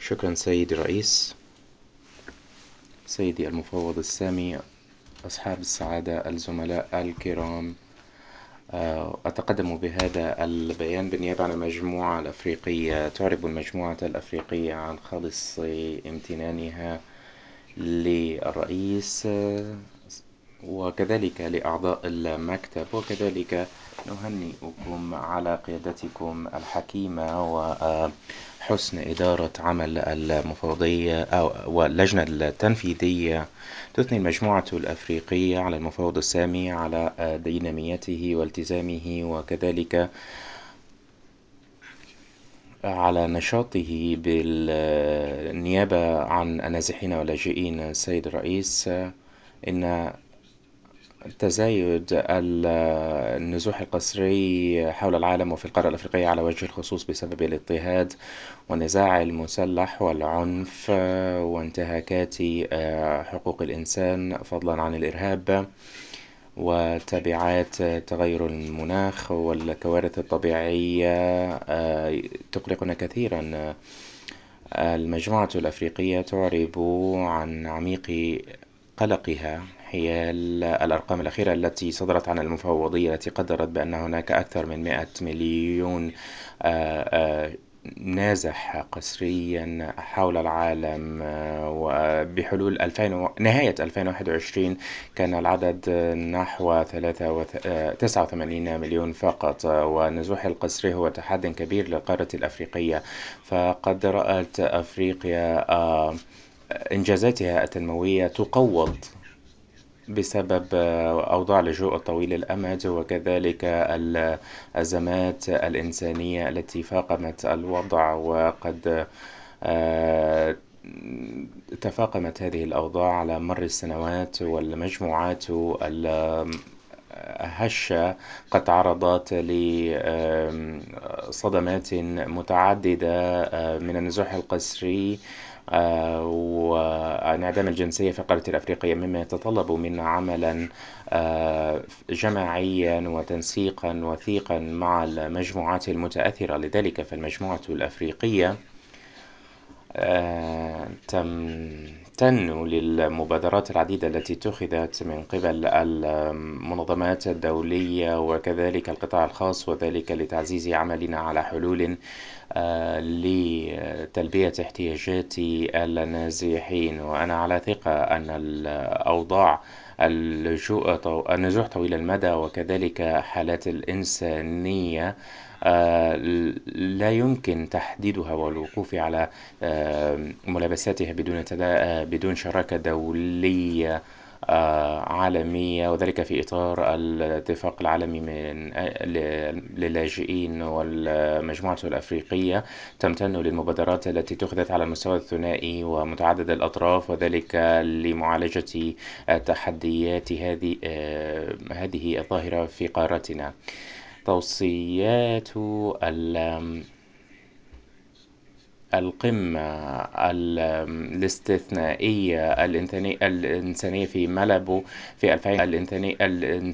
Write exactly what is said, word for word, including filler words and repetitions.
شكرا سيدي الرئيس. سيدي المفوض السامي، أصحاب السعادة، الزملاء الكرام، أتقدم بهذا البيان بالنيابة عن المجموعة الأفريقية. تعرب المجموعة الأفريقية عن خالص امتنانها للرئيس وكذلك لأعضاء المكتب، وكذلك نهنئكم على قيادتكم الحكيمة وحسن إدارة عمل المفوضية أو واللجنة التنفيذية. تثني المجموعة الأفريقية على المفوض السامي على ديناميته والتزامه، وكذلك على نشاطه بالنيابة عن النازحين واللاجئين. السيد الرئيس، إن تزايد النزوح القسري حول العالم وفي القارة الأفريقية على وجه الخصوص بسبب الاضطهاد والنزاع المسلح والعنف وانتهاكات حقوق الإنسان، فضلا عن الإرهاب وتبعات تغير المناخ والكوارث الطبيعية، تقلقنا كثيرا. المجموعة الأفريقية تعرب عن عميق قلقها حيال الأرقام الأخيرة التي صدرت عن المفوضية، التي قدرت بأن هناك أكثر من مئة مليون نازح قسريا حول العالم، وبحلول ألفين نهاية ألفين وواحد وعشرين كان العدد نحو تسعة وثمانين مليون فقط. والنزوح القسري هو تحد كبير للقارة الأفريقية، فقد رأت أفريقيا إنجازاتها التنموية تقوض بسبب أوضاع اللجوء الطويل الأمد، وكذلك الأزمات الإنسانية التي فاقمت الوضع. وقد تفاقمت هذه الأوضاع على مر السنوات، والمجموعات الهشة قد تعرضت لصدمات متعددة من النزوح القسري وانعدام الجنسية في القارة الأفريقية، مما يتطلب منا عملا جماعيا وتنسيقا وثيقا مع المجموعات المتأثرة. لذلك فالمجموعة الأفريقية تمتن للمبادرات العديدة التي اتخذت من قبل المنظمات الدولية وكذلك القطاع الخاص، وذلك لتعزيز عملنا على حلول لتلبية احتياجات النازحين. وأنا على ثقة أن الأوضاع النزوح طويل المدى وكذلك حالات الإنسانية لا يمكن تحديدها والوقوف على ملابساتها بدون بدون شراكة دولية عالمية، وذلك في إطار الاتفاق العالمي من للاجئين. والمجموعة الأفريقية تمتن للمبادرات التي اتخذت على المستوى الثنائي ومتعدد الأطراف، وذلك لمعالجة تحديات هذه هذه الظاهرة في قارتنا. توصيات القمة الاستثنائية الإنسانية في مالابو في ألفين